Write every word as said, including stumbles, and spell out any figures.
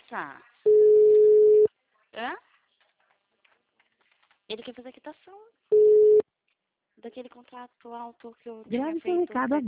passar. Hã? Ele quer fazer a quitação daquele contrato alto que eu tinha Grave seu feito. recado